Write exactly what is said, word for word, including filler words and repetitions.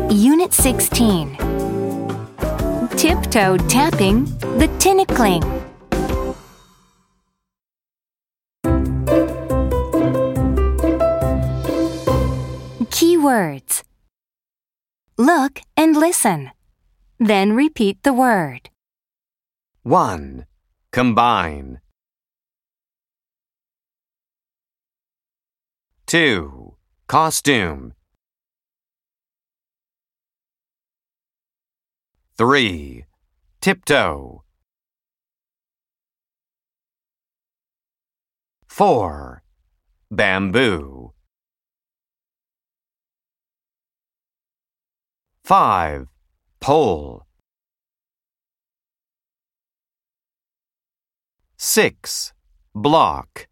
Unit sixteen. Tiptoe tapping the tinikling. Keywords. Look and listen. Then repeat the word. one. Combine. two. Costume. three. Tiptoe. four. Bamboo. five. Pole. six. Block.